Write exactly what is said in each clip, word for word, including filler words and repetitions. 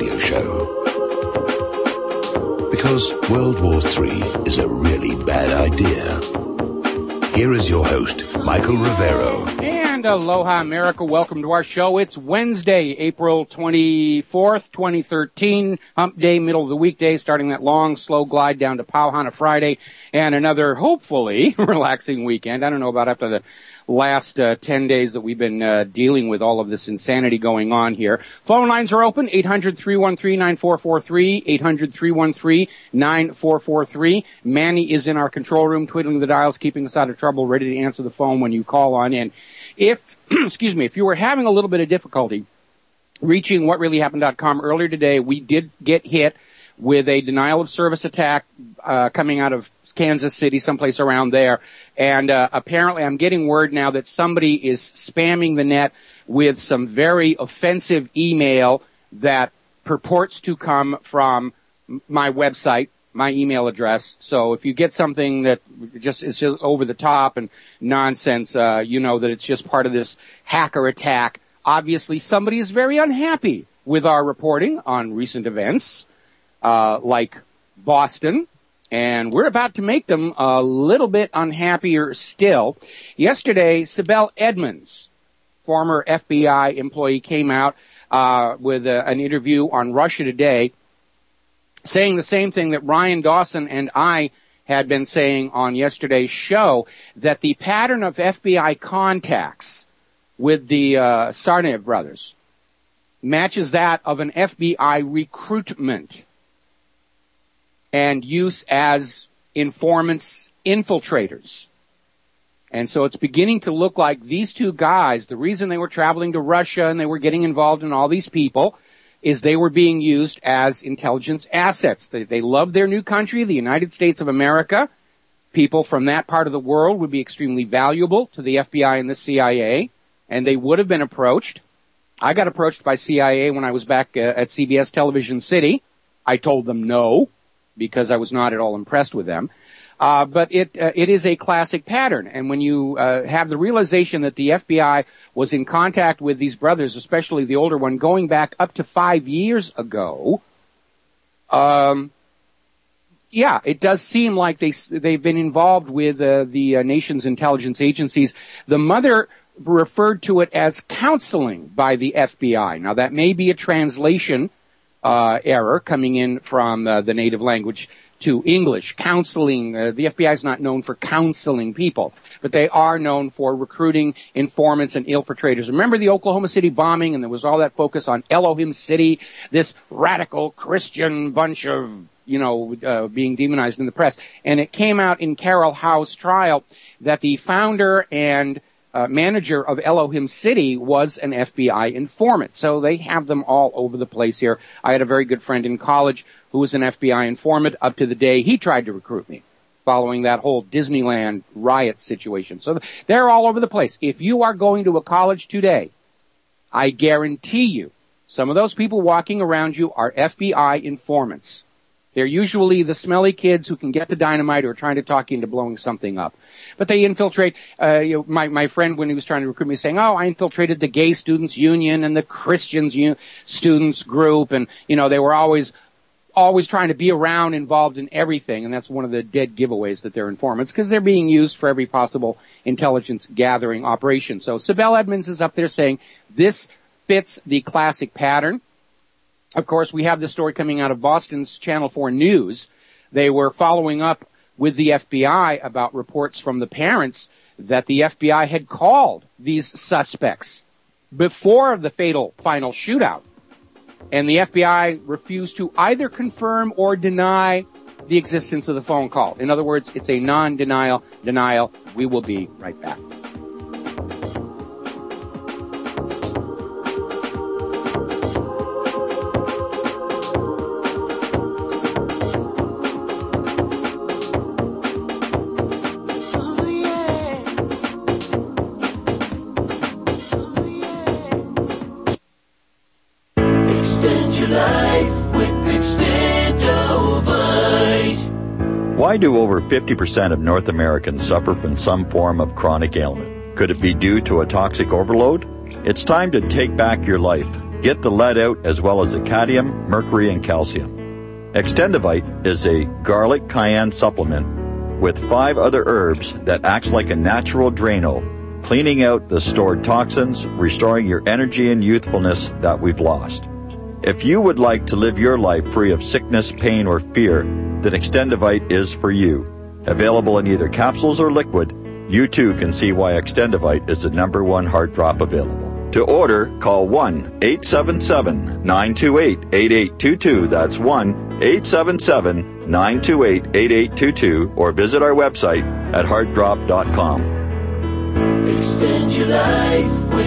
radio show. Because World War Three is a really bad idea. Here is your host, Michael Rivero. And aloha, America. Welcome to our show. It's Wednesday, April twenty-fourth, twenty thirteen. Hump day, middle of the weekday, starting that long, slow glide down to Pauhana Friday. And another, hopefully, relaxing weekend. I don't know about after the last uh, ten days that we've been uh, dealing with all of this insanity going on here. Phone lines are open, eight hundred, three one three, nine four four three, eight hundred, three one three, nine four four three. Manny is in our control room, twiddling the dials, keeping us out of trouble, ready to answer the phone when you call on in. If, excuse me, if you were having a little bit of difficulty reaching what really happened dot com earlier today, we did get hit with a denial of service attack uh, coming out of Kansas City, someplace around there. And uh, apparently I'm getting word now that somebody is spamming the net with some very offensive email that purports to come from my website, my email address. So if you get something that just is just over the top and nonsense, uh, you know that it's just part of this hacker attack. Obviously somebody is very unhappy with our reporting on recent events, uh, like Boston. And we're about to make them a little bit unhappier still. Yesterday, Sibel Edmonds, former F B I employee, came out uh, with a, an interview on Russia Today, saying the same thing that Ryan Dawson and I had been saying on yesterday's show, that the pattern of F B I contacts with the uh, Tsarnaev brothers matches that of an F B I recruitment and use as informants, infiltrators. And so it's beginning to look like these two guys, the reason they were traveling to Russia and they were getting involved in all these people is they were being used as intelligence assets. They, they love their new country, the United States of America. People from that part of the world would be extremely valuable to the F B I and the C I A, and they would have been approached. I got approached by C I A when I was back uh, at C B S Television City. I told them no, because I was not at all impressed with them. Uh, but it, uh, it is a classic pattern. And when you, uh, have the realization that the F B I was in contact with these brothers, especially the older one, going back up to five years ago, um, yeah, it does seem like they, they've been involved with, uh, the uh, nation's intelligence agencies. The mother referred to it as counseling by the F B I. Now that may be a translation Uh, error coming in from uh, the native language to English. Counseling, uh, the F B I is not known for counseling people, but they are known for recruiting informants and infiltrators. Remember the Oklahoma City bombing, and there was all that focus on Elohim City, this radical Christian bunch of, you know, uh, being demonized in the press. And it came out in Carol Howe's trial that the founder and Uh, manager of Elohim City was an F B I informant. So they have them all over the place here. I had a very good friend in college who was an F B I informant up to the day he tried to recruit me following that whole Disneyland riot situation. So they're all over the place. If you are going to a college today, I guarantee you some of those people walking around you are F B I informants. They're usually the smelly kids who can get the dynamite or are trying to talk you into blowing something up. But they infiltrate, uh, you know, my, my friend when he was trying to recruit me saying, oh, I infiltrated the Gay Students Union and the Christians U- Students Group. And, you know, they were always, always trying to be around, involved in everything. And that's one of the dead giveaways that they're informants because they're being used for every possible intelligence gathering operation. So Sibel Edmonds is up there saying this fits the classic pattern. Of course, we have this story coming out of Boston's Channel four News. They were following up with the F B I about reports from the parents that the F B I had called these suspects before the fatal final shootout. And the F B I refused to either confirm or deny the existence of the phone call. In other words, it's a non-denial denial. We will be right back. Why do over fifty percent of North Americans suffer from some form of chronic ailment? Could it be due to a toxic overload? It's time to take back your life. get the lead out as well as the cadmium, mercury, and calcium. Extendivite is a garlic cayenne supplement with five other herbs that acts like a natural Drano, cleaning out the stored toxins, restoring your energy and youthfulness that we've lost. If you would like to live your life free of sickness, pain, or fear, then Extendivite is for you. Available in either capsules or liquid, you too can see why Extendivite is the number one heart drop available. To order, call one eight seven seven, nine two eight, eight eight two two. That's one eight seven seven, nine two eight, eight eight two two, or visit our website at heart drop dot com. Extend your life with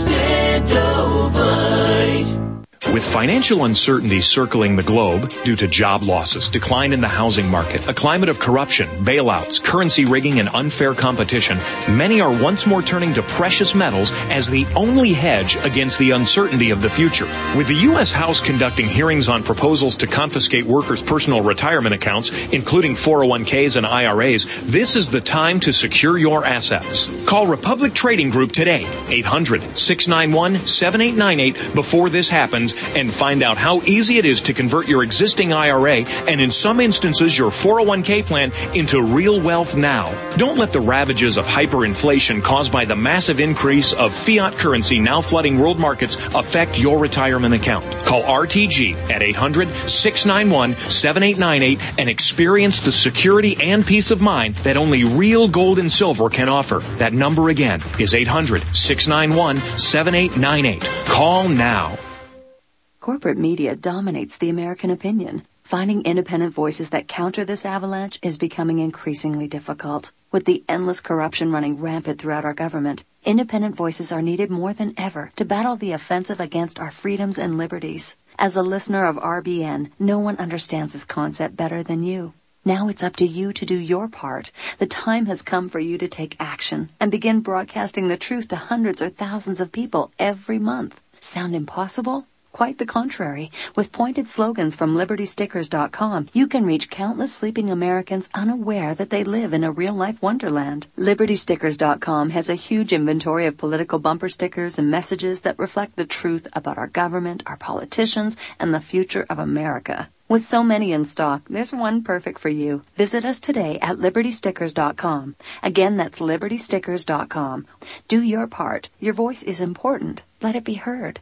Extendovite. With financial uncertainty circling the globe due to job losses, decline in the housing market, a climate of corruption, bailouts, currency rigging, and unfair competition, many are once more turning to precious metals as the only hedge against the uncertainty of the future. With the U S House conducting hearings on proposals to confiscate workers' personal retirement accounts, including four oh one k's and I R A's, this is the time to secure your assets. Call Republic Trading Group today, eight hundred, six nine one, seven eight nine eight, before this happens, and find out how easy it is to convert your existing I R A and, in some instances, your four oh one k plan into real wealth now. Don't let the ravages of hyperinflation caused by the massive increase of fiat currency now flooding world markets affect your retirement account. Call R T G at eight hundred, six nine one, seven eight nine eight and experience the security and peace of mind that only real gold and silver can offer. That number again is eight hundred, six nine one, seven eight nine eight. Call now. Corporate media dominates the American opinion. Finding independent voices that counter this avalanche is becoming increasingly difficult. With the endless corruption running rampant throughout our government, independent voices are needed more than ever to battle the offensive against our freedoms and liberties. As a listener of R B N, no one understands this concept better than you. Now it's up to you to do your part. The time has come for you to take action and begin broadcasting the truth to hundreds or thousands of people every month. Sound impossible? Quite the contrary. With pointed slogans from Liberty Stickers dot com, you can reach countless sleeping Americans unaware that they live in a real-life wonderland. Liberty Stickers dot com has a huge inventory of political bumper stickers and messages that reflect the truth about our government, our politicians, and the future of America. With so many in stock, there's one perfect for you. Visit us today at Liberty Stickers dot com. Again, that's Liberty Stickers dot com. Do your part. Your voice is important. Let it be heard.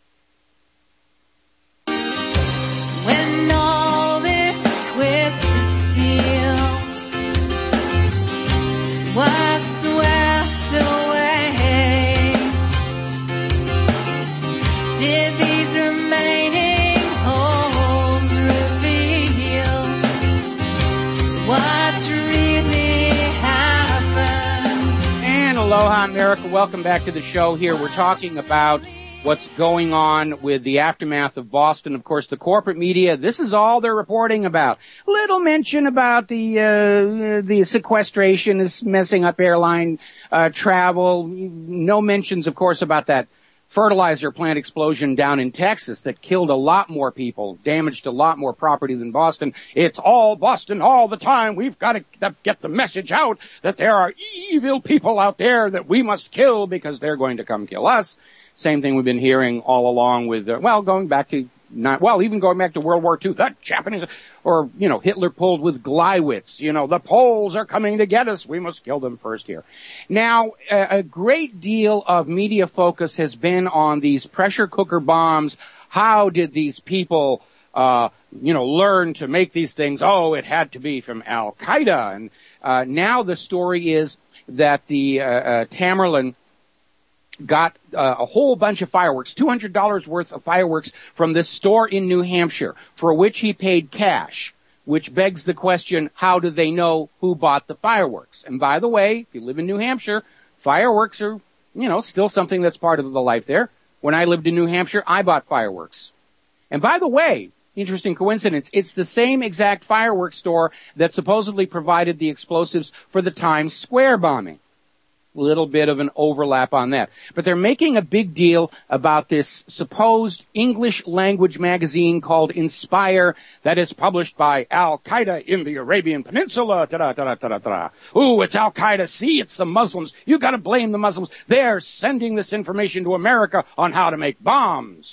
When all this twisted steel was swept away, did these remaining holes reveal what's really happened? And aloha, America. Welcome back to the show here. We're talking about what's going on with the aftermath of Boston. Of course, the corporate media, this is all they're reporting about. Little mention about the uh, the sequestration is messing up airline uh, travel. No mentions, of course, about that fertilizer plant explosion down in Texas that killed a lot more people, damaged a lot more property than Boston. It's all Boston all the time. We've got to get the message out that there are evil people out there that we must kill because they're going to come kill us. Same thing we've been hearing all along with, uh, well, going back to, not, well, even going back to World War Two, that Japanese, or, you know, Hitler pulled with Gleiwitz, you know, the Poles are coming to get us, we must kill them first here. Now, a, a great deal of media focus has been on these pressure cooker bombs. How did these people, uh, you know, learn to make these things? Oh, it had to be from Al-Qaeda. And, uh, now the story is that the, uh, uh Tamerlan got uh, a whole bunch of fireworks, two hundred dollars worth of fireworks from this store in New Hampshire, for which he paid cash, which begs the question, how do they know who bought the fireworks? And by the way, if you live in New Hampshire, fireworks are, you know, still something that's part of the life there. When I lived in New Hampshire, I bought fireworks. And by the way, interesting coincidence, it's the same exact fireworks store that supposedly provided the explosives for the Times Square bombing. Little bit of an overlap on that. But they're making a big deal about this supposed English language magazine called Inspire that is published by Al-Qaeda in the Arabian Peninsula. Ta-da, ta-da, ta-da, ta-da. Ooh, it's Al-Qaeda. See, it's the Muslims. You gotta blame the Muslims. They're sending this information to America on how to make bombs.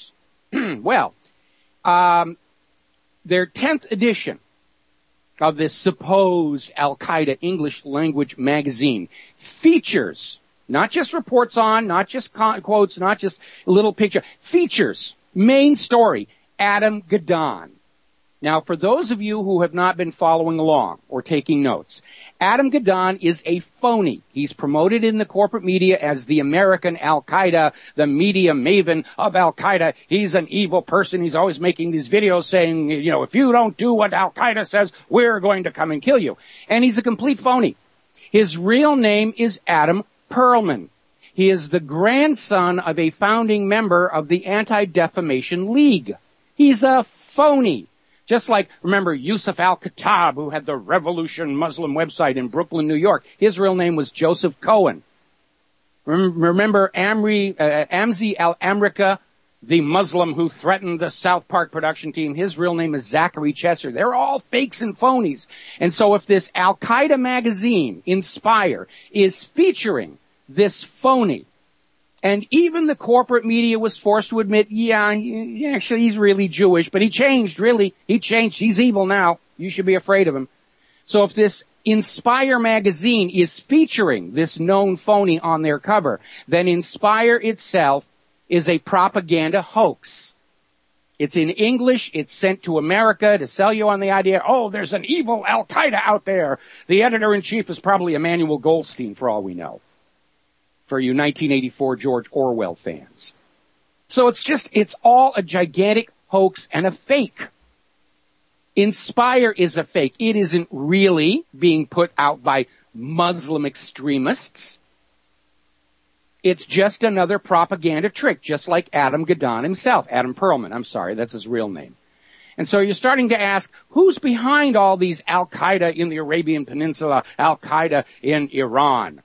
Well, um, their tenth edition of this supposed Al-Qaeda English language magazine features, not just reports on, not just con- quotes, not just a little picture, features, main story, Adam Gadon. Now, for those of you who have not been following along or taking notes, Adam Gadon is a phony. He's promoted in the corporate media as the American Al-Qaeda, the media maven of Al-Qaeda. He's an evil person. He's always making these videos saying, you know, if you don't do what Al-Qaeda says, we're going to come and kill you. And he's a complete phony. His real name is Adam Perlman. He is the grandson of a founding member of the Anti-Defamation League. He's a phony. Just like, remember, Yusuf al-Khattab, who had the Revolution Muslim website in Brooklyn, New York. His real name was Joseph Cohen. Remember Amri, uh, Amzi al-Amrika, the Muslim who threatened the South Park production team. His real name is Zachary Chesser. They're all fakes and phonies. And so if this Al-Qaeda magazine, Inspire, is featuring this phony, and even the corporate media was forced to admit, yeah, he, actually, he's really Jewish, but he changed, really. He changed. He's evil now. You should be afraid of him. So if this Inspire magazine is featuring this known phony on their cover, then Inspire itself is a propaganda hoax. It's in English. It's sent to America to sell you on the idea, oh, there's an evil Al-Qaeda out there. The editor-in-chief is probably Emmanuel Goldstein, for all we know. For you nineteen eighty-four George Orwell fans. So it's just, it's all a gigantic hoax and a fake. Inspire is a fake. It isn't really being put out by Muslim extremists. It's just another propaganda trick, just like Adam Gadon himself. Adam Perlman, I'm sorry, that's his real name. And so you're starting to ask, who's behind all these Al-Qaeda in the Arabian Peninsula, Al-Qaeda in Iran?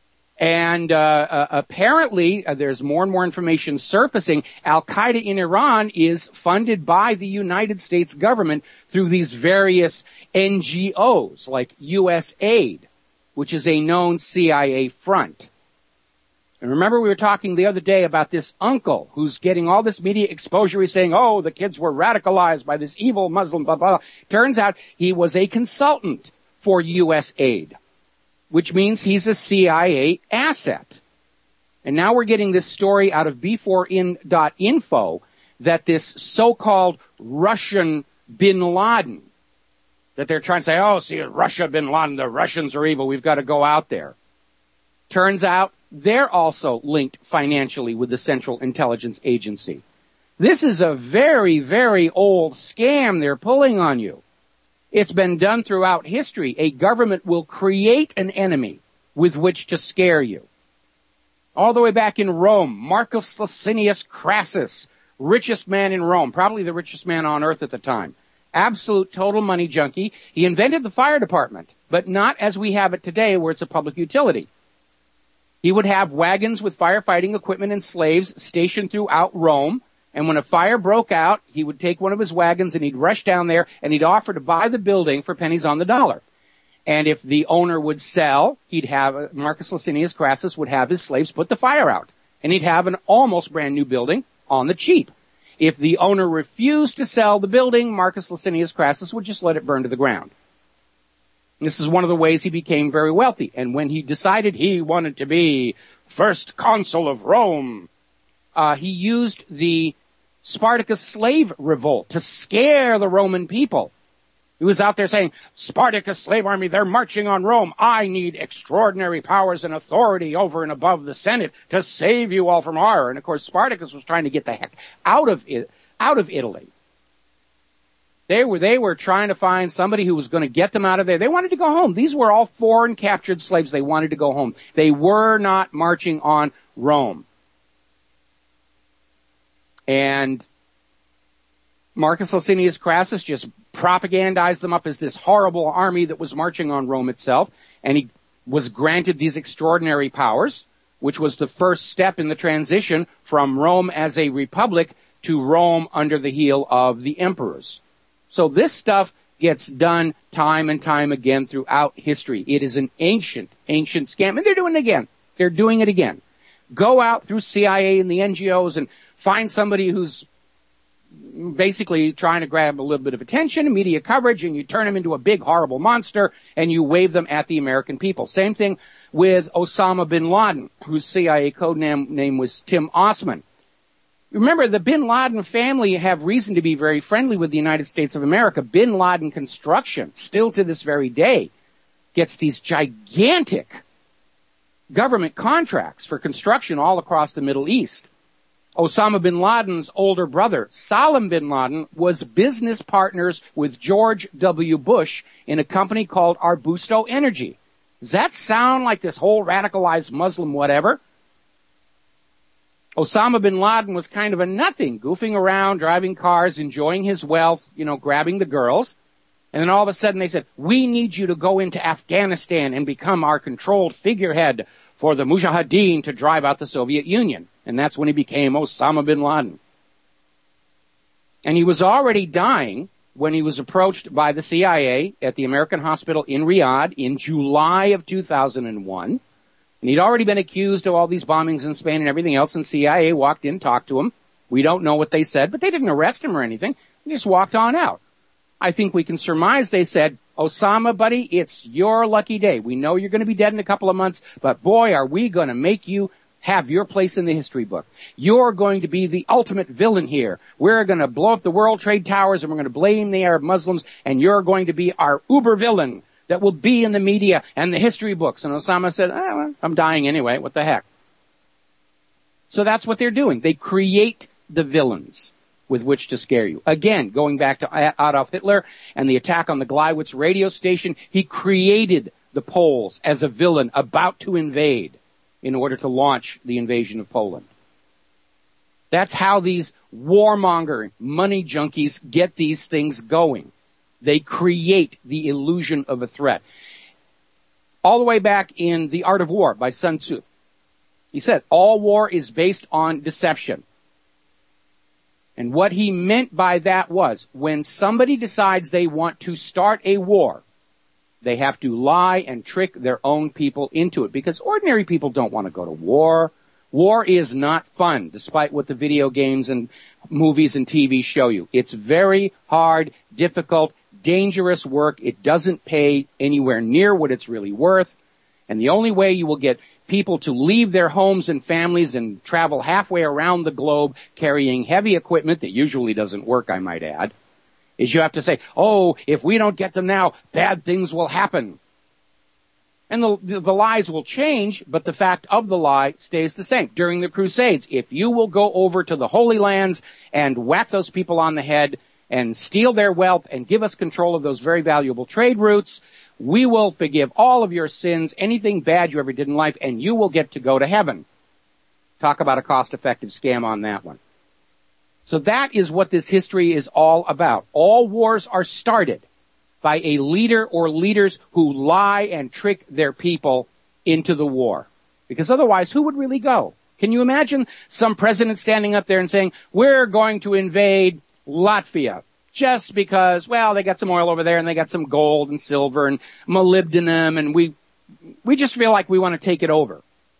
And uh, uh, apparently, uh, there's more and more information surfacing. Al-Qaeda in Iran is funded by the United States government through these various N G Os, like U S Aid, which is a known C I A front. And remember, we were talking the other day about this uncle who's getting all this media exposure. He's saying, oh, the kids were radicalized by this evil Muslim, blah, blah, blah. Turns out he was a consultant for U S Aid, which means he's a C I A asset. And now we're getting this story out of B four in dot info that this so-called Russian bin Laden, that they're trying to say, oh, see, Russia bin Laden, the Russians are evil, we've got to go out there. Turns out they're also linked financially with the Central Intelligence Agency. This is a very, very old scam they're pulling on you. It's been done throughout history. A government will create an enemy with which to scare you. All the way back in Rome, Marcus Licinius Crassus, richest man in Rome, probably the richest man on earth at the time. Absolute total money junkie. He invented the fire department, but not as we have it today where it's a public utility. He would have wagons with firefighting equipment and slaves stationed throughout Rome. And when a fire broke out, he would take one of his wagons and he'd rush down there and he'd offer to buy the building for pennies on the dollar. And if the owner would sell, he'd have, Marcus Licinius Crassus would have his slaves put the fire out. And he'd have an almost brand new building on the cheap. If the owner refused to sell the building, Marcus Licinius Crassus would just let it burn to the ground. This is one of the ways he became very wealthy. And when he decided he wanted to be first consul of Rome, uh, he used the Spartacus slave revolt to scare the Roman people. He was out there saying, Spartacus slave army, they're marching on Rome. I need extraordinary powers and authority over and above the Senate to save you all from horror. And of course, Spartacus was trying to get the heck out of it, out of Italy. They were, they were trying to find somebody who was going to get them out of there. They wanted to go home. These were all foreign captured slaves. They wanted to go home. They were not marching on Rome. And Marcus Licinius Crassus just propagandized them up as this horrible army that was marching on Rome itself. And he was granted these extraordinary powers, which was the first step in the transition from Rome as a republic to Rome under the heel of the emperors. So this stuff gets done time and time again throughout history. It is an ancient, ancient scam. And they're doing it again. They're doing it again. Go out through C I A and the N G Os and find somebody who's basically trying to grab a little bit of attention, media coverage, and you turn them into a big, horrible monster, and you wave them at the American people. Same thing with Osama bin Laden, whose C I A code name, name was Tim Osman. Remember, the bin Laden family have reason to be very friendly with the United States of America. Bin Laden Construction, still to this very day, gets these gigantic government contracts for construction all across the Middle East. Osama bin Laden's older brother, Salim bin Laden, was business partners with George W. Bush in a company called Arbusto Energy. Does that sound like this whole radicalized Muslim whatever? Osama bin Laden was kind of a nothing, goofing around, driving cars, enjoying his wealth, you know, grabbing the girls. And then all of a sudden they said, we need you to go into Afghanistan and become our controlled figurehead for the Mujahideen to drive out the Soviet Union. And that's when he became Osama bin Laden. And he was already dying when he was approached by the C I A at the American hospital in Riyadh in July of two thousand one. And he'd already been accused of all these bombings in Spain and everything else, and C I A walked in, talked to him. We don't know what they said, but they didn't arrest him or anything. They just walked on out. I think we can surmise they said, Osama, buddy, it's your lucky day. We know you're going to be dead in a couple of months, but boy, are we going to make you have your place in the history book. You're going to be the ultimate villain here. We're going to blow up the World Trade Towers and we're going to blame the Arab Muslims, and you're going to be our uber villain that will be in the media and the history books. And Osama said, oh, well, I'm dying anyway. What the heck? So that's what they're doing. They create the villains with which to scare you. Again, going back to Adolf Hitler and the attack on the Gleiwitz radio station, he created the Poles as a villain about to invade in order to launch the invasion of Poland. That's how these warmongering money junkies get these things going. They create the illusion of a threat. All the way back in The Art of War by Sun Tzu, he said, all war is based on deception. And what he meant by that was, when somebody decides they want to start a war, they have to lie and trick their own people into it, because ordinary people don't want to go to war. War is not fun, despite what the video games and movies and T V show you. It's very hard, difficult, dangerous work. It doesn't pay anywhere near what it's really worth. And the only way you will get people to leave their homes and families and travel halfway around the globe carrying heavy equipment that usually doesn't work, I might add, is you have to say, oh, if we don't get them now, bad things will happen. And the, the, the lies will change, but the fact of the lie stays the same. During the Crusades, if you will go over to the Holy Lands and whack those people on the head and steal their wealth and give us control of those very valuable trade routes, we will forgive all of your sins, anything bad you ever did in life, and you will get to go to heaven. Talk about a cost-effective scam on that one. So that is what this history is all about. All wars are started by a leader or leaders who lie and trick their people into the war. Because otherwise, who would really go? Can you imagine some president standing up there and saying, we're going to invade Latvia just because, well, they got some oil over there and they got some gold and silver and molybdenum, and we we just feel like we want to take it over.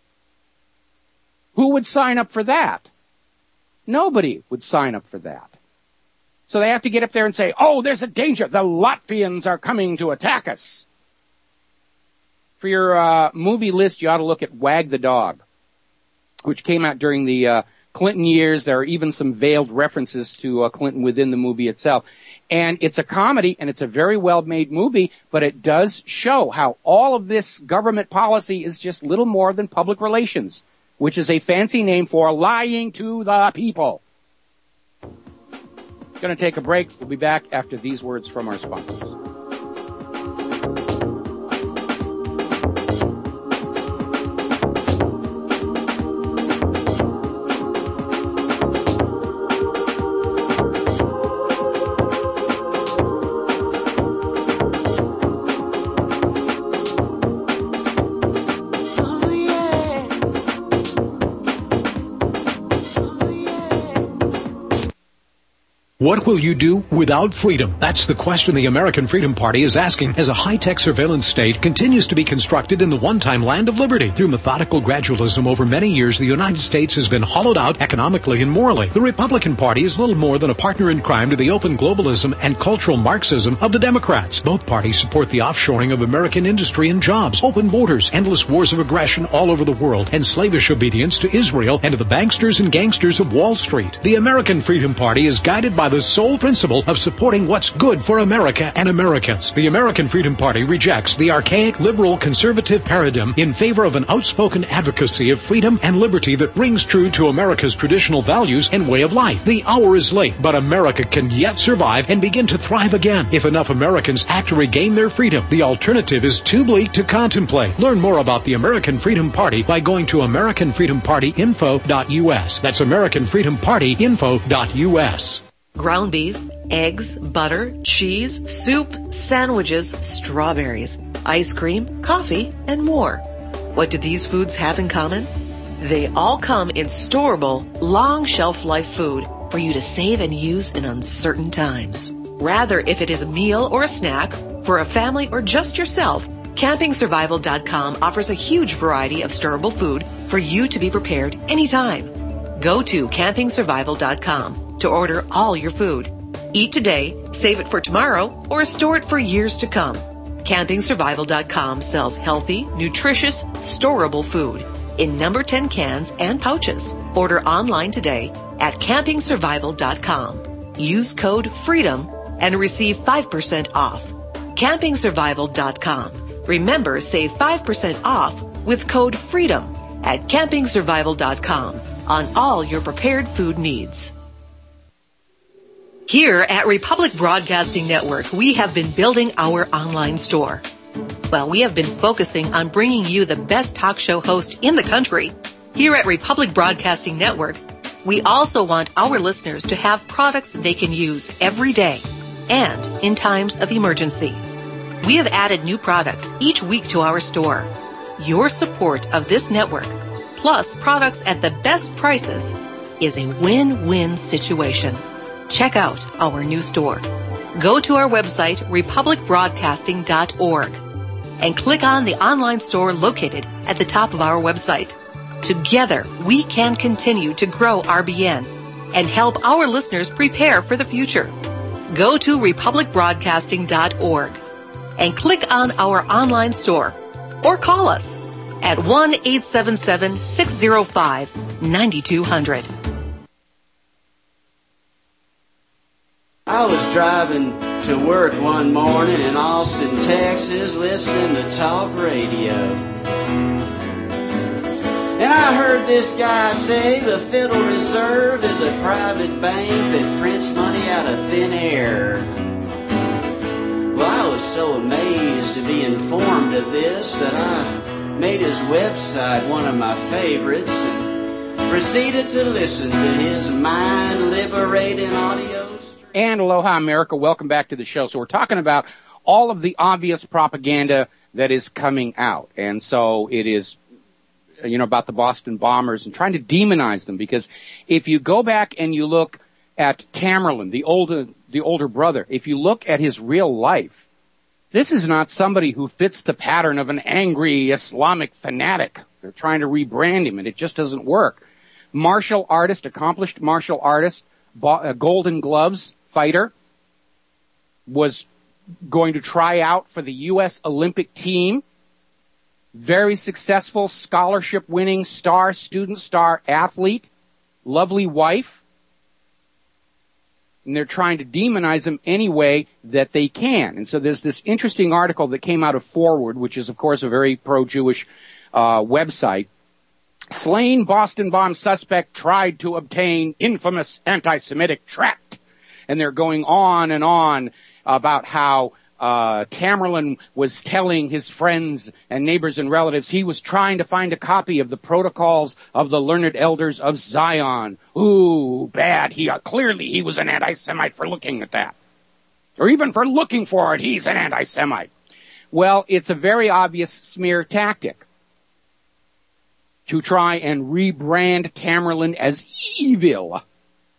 Who would sign up for that? Nobody would sign up for that. So they have to get up there and say, oh, there's a danger. The Latvians are coming to attack us. For your uh, movie list, you ought to look at Wag the Dog, which came out during the uh, Clinton years. There are even some veiled references to uh, Clinton within the movie itself. And it's a comedy, and it's a very well-made movie, but it does show how all of this government policy is just little more than public relations, which is a fancy name for lying to the people. Going to take a break. We'll be back after these words from our sponsors. What will you do without freedom? That's the question the American Freedom Party is asking as a high-tech surveillance state continues to be constructed in the one-time land of liberty. Through methodical gradualism over many years, the United States has been hollowed out economically and morally. The Republican Party is little more than a partner in crime to the open globalism and cultural Marxism of the Democrats. Both parties support the offshoring of American industry and jobs, open borders, endless wars of aggression all over the world, and slavish obedience to Israel and to the banksters and gangsters of Wall Street. The American Freedom Party is guided by the sole principle of supporting what's good for America and Americans. The American Freedom Party rejects the archaic liberal conservative paradigm in favor of an outspoken advocacy of freedom and liberty that rings true to America's traditional values and way of life. The hour is late, but America can yet survive and begin to thrive again if enough Americans act to regain their freedom. The alternative is too bleak to contemplate. Learn more about the American Freedom Party by going to american freedom party info dot u s. That's american freedom party info dot u s. Ground beef, eggs, butter, cheese, soup, sandwiches, strawberries, ice cream, coffee, and more. What do these foods have in common? They all come in storable, long shelf life food for you to save and use in uncertain times. Rather, if it is a meal or a snack, for a family or just yourself, camping survival dot com offers a huge variety of storable food for you to be prepared anytime. Go to camping survival dot com to order all your food. Eat today, save it for tomorrow, or store it for years to come. camping survival dot com sells healthy, nutritious, storable food in number ten cans and pouches. Order online today at camping survival dot com. Use code FREEDOM and receive five percent off. camping survival dot com. Remember, save five percent off with code FREEDOM at camping survival dot com on all your prepared food needs. Here at Republic Broadcasting Network, we have been building our online store. Well, we have been focusing on bringing you the best talk show host in the country. Here at Republic Broadcasting Network, we also want our listeners to have products they can use every day and in times of emergency. We have added new products each week to our store. Your support of this network, plus products at the best prices, is a win-win situation. Check out our new store. Go to our website, republic broadcasting dot org, and click on the online store located at the top of our website. Together, we can continue to grow R B N and help our listeners prepare for the future. Go to republic broadcasting dot org and click on our online store or call us at one eight seven seven, six zero five, nine two zero zero. I was driving to work one morning in Austin, Texas, listening to talk radio. And I heard this guy say the Federal Reserve is a private bank that prints money out of thin air. Well, I was so amazed to be informed of this that I made his website one of my favorites and proceeded to listen to his mind-liberating audio. And aloha, America. Welcome back to the show. So we're talking about all of the obvious propaganda that is coming out. And so it is, you know, about the Boston bombers and trying to demonize them. Because if you go back and you look at Tamerlan, the older, the older brother, if you look at his real life, this is not somebody who fits the pattern of an angry Islamic fanatic. They're trying to rebrand him, and it just doesn't work. Martial artist, accomplished martial artist, Golden Gloves fighter, was going to try out for the U S Olympic team. Very successful, scholarship-winning star, student star athlete, lovely wife. And they're trying to demonize him any way that they can. And so there's this interesting article that came out of Forward, which is, of course, a very pro-Jewish uh, website. Slain Boston bomb suspect tried to obtain infamous anti-Semitic tract. And they're going on and on about how uh Tamerlan was telling his friends and neighbors and relatives he was trying to find a copy of the Protocols of the Learned Elders of Zion. Ooh, bad. He uh, clearly he was an anti-Semite for looking at that. Or even for looking for it, he's an anti-Semite. Well, it's a very obvious smear tactic to try and rebrand Tamerlan as evil.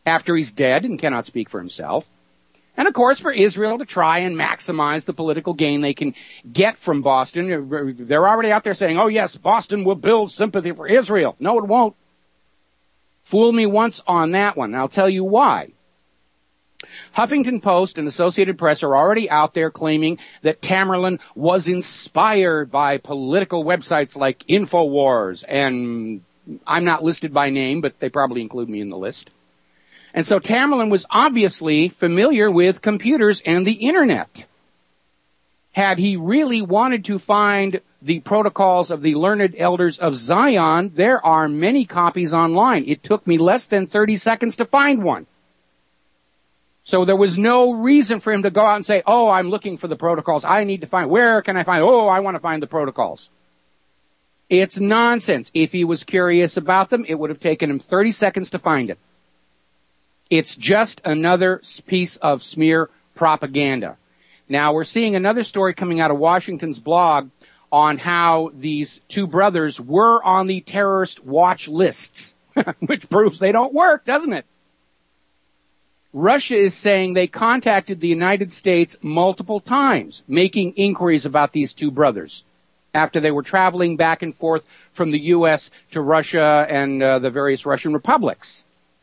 after he's dead and cannot speak for himself. And, of course, for Israel to try and maximize the political gain they can get from Boston. They're already out there saying, oh, yes, Boston will build sympathy for Israel. No, it won't. Fool me once on that one, and I'll tell you why. Huffington Post and Associated Press are already out there claiming that Tamerlan was inspired by political websites like InfoWars, and I'm not listed by name, but they probably include me in the list. And so Tamerlan was obviously familiar with computers and the internet. Had he really wanted to find the protocols of the learned elders of Zion, there are many copies online. It took me less than thirty seconds to find one. So there was no reason for him to go out and say, oh, I'm looking for the protocols. I need to find, where can I find, oh, I want to find the protocols. It's nonsense. If he was curious about them, it would have taken him thirty seconds to find it. It's just another piece of smear propaganda. Now, we're seeing another story coming out of Washington's blog on how these two brothers were on the terrorist watch lists, which proves they don't work, doesn't it? Russia is saying they contacted the United States multiple times, making inquiries about these two brothers after they were traveling back and forth from the U S to Russia and uh, the various Russian republics.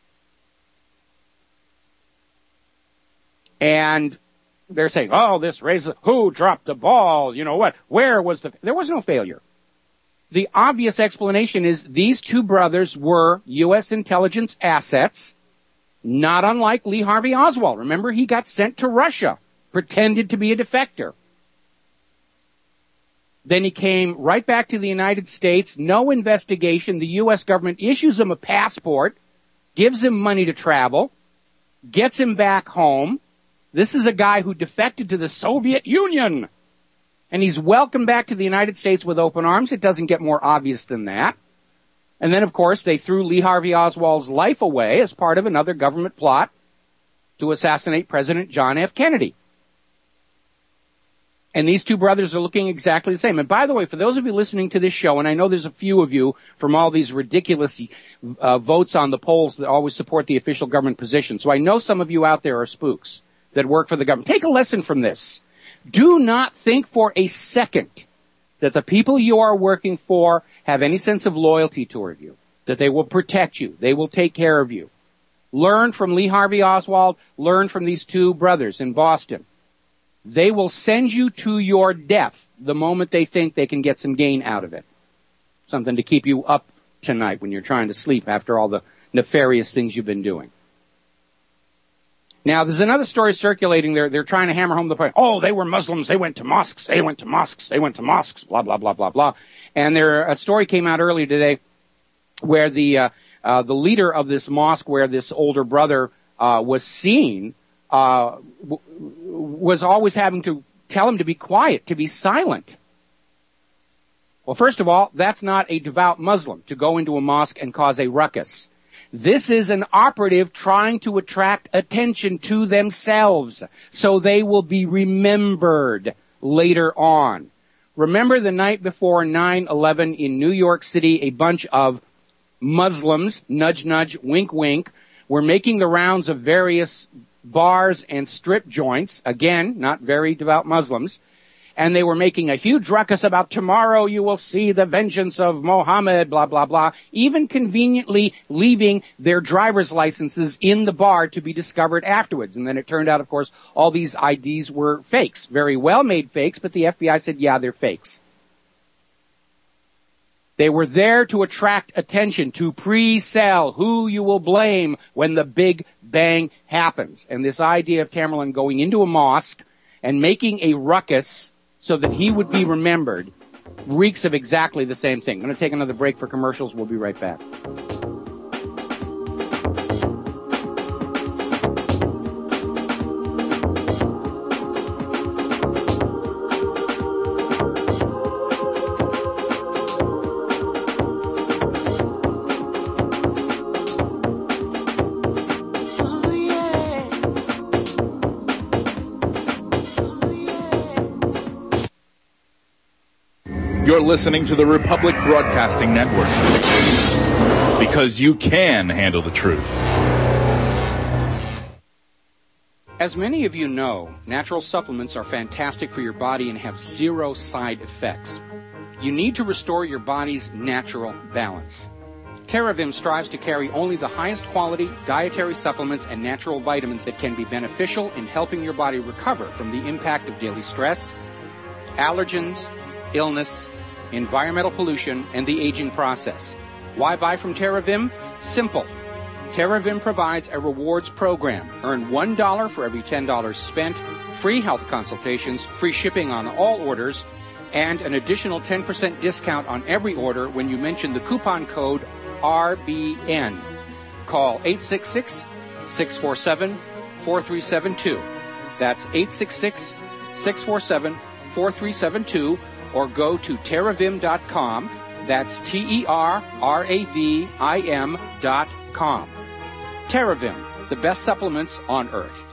And they're saying, oh, this raises, who dropped the ball? You know what? Where was the, there was no failure. The obvious explanation is these two brothers were U S intelligence assets, not unlike Lee Harvey Oswald. Remember, he got sent to Russia, pretended to be a defector. Then he came right back to the United States, no investigation. The U S government issues him a passport, gives him money to travel, gets him back home. This is a guy who defected to the Soviet Union. And he's welcomed back to the United States with open arms. It doesn't get more obvious than that. And then, of course, they threw Lee Harvey Oswald's life away as part of another government plot to assassinate President John F. Kennedy. And these two brothers are looking exactly the same. And by the way, for those of you listening to this show, and I know there's a few of you from all these ridiculous uh, votes on the polls that always support the official government position, so I know some of you out there are spooks that work for the government. Take a lesson from this. Do not think for a second that the people you are working for have any sense of loyalty toward you, that they will protect you, they will take care of you. Learn from Lee Harvey Oswald, learn from these two brothers in Boston. They will send you to your death the moment they think they can get some gain out of it. Something to keep you up tonight when you're trying to sleep after all the nefarious things you've been doing. Now, there's another story circulating there. They're trying to hammer home the point. Oh, they were Muslims. They went to mosques. They went to mosques. They went to mosques. Blah, blah, blah, blah, blah. And there, a story came out earlier today where the, uh, uh, the leader of this mosque where this older brother, uh, was seen, uh, w- was always having to tell him to be quiet, to be silent. Well, first of all, that's not a devout Muslim to go into a mosque and cause a ruckus. This is an operative trying to attract attention to themselves so they will be remembered later on. Remember the night before nine eleven in New York City, a bunch of Muslims, nudge, nudge, wink, wink, were making the rounds of various bars and strip joints, again, not very devout Muslims, and they were making a huge ruckus about tomorrow you will see the vengeance of Mohammed, blah, blah, blah, even conveniently leaving their driver's licenses in the bar to be discovered afterwards. And then it turned out, of course, all these I Ds were fakes, very well-made fakes, but the F B I said, yeah, they're fakes. They were there to attract attention, to pre-sell who you will blame when the big bang happens. And this idea of Tamerlan going into a mosque and making a ruckus so that he would be remembered reeks of exactly the same thing. I'm going to take another break for commercials. We'll be right back. You're listening to the Republic Broadcasting Network, because you can handle the truth. As many of you know, natural supplements are fantastic for your body and have zero side effects. You need to restore your body's natural balance. TerraVim strives to carry only the highest quality dietary supplements and natural vitamins that can be beneficial in helping your body recover from the impact of daily stress, allergens, illness, environmental pollution, and the aging process. Why buy from TerraVim? Simple. TerraVim provides a rewards program. Earn one dollar for every ten dollars spent, free health consultations, free shipping on all orders, and an additional ten percent discount on every order when you mention the coupon code R B N. Call eight six six, six four seven, four three seven two. That's eight six six, six four seven, four three seven two, or go to terravim dot com. That's T E R R A V I M dot com. TerraVim, the best supplements on earth.